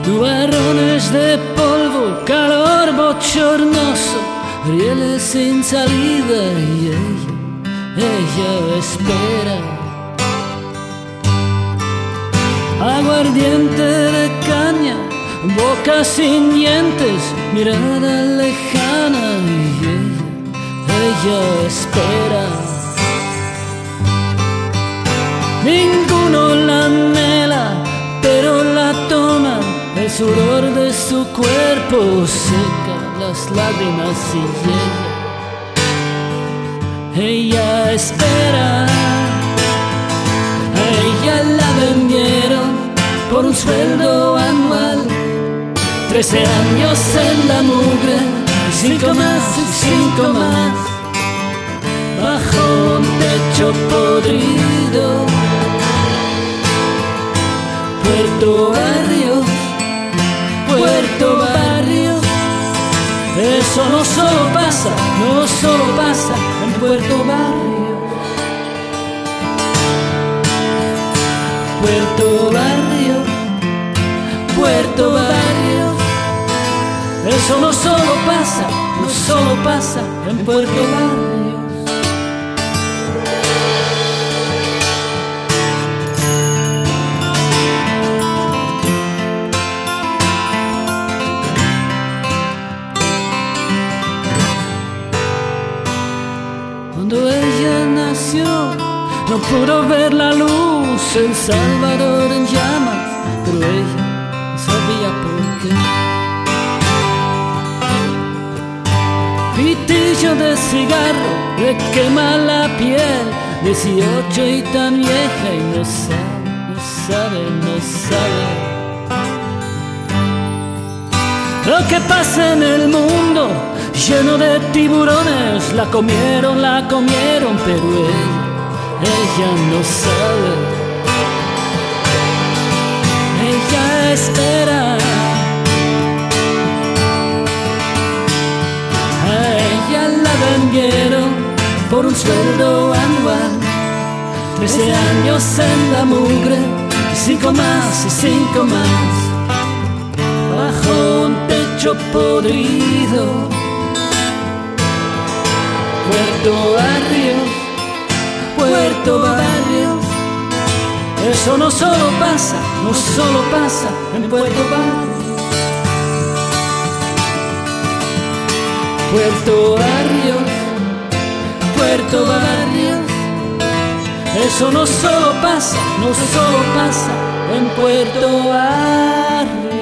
nubarrones de polvo, calor bochornoso, rieles sin salida y ella espera. Aguardiente de caña, boca sin dientes, mirada lejana y ella espera. Ninguno la anhela, pero la toma, el sudor de su cuerpo seca las lágrimas y ella espera. A ella la vendieron por un sueldo anual, 13 años en la mugre, 5 más y 5 más, bajo un techo podrido. Puerto Barrios, Puerto Barrios, eso no solo pasa en Puerto Barrios. Puerto Barrios, Puerto Barrios, eso no solo pasa en Puerto Barrios. Cuando ella nació, no pudo ver la luz, El Salvador en llamas, pero ella sabía por qué. Pitillo de cigarro le quema la piel, 18 y tan vieja y no sabe. Lo que pasa en el mundo, lleno de tiburones, la comieron, pero ella no sabe. Ella espera. A ella la vendieron por un sueldo anual, 13 años en la mugre, 5 más y 5 más, bajo un techo podrido. Puerto Barrios, Puerto Barrios, eso no solo pasa en Puerto Barrios. Puerto Barrios, Puerto Barrios, eso no solo pasa en Puerto Barrios.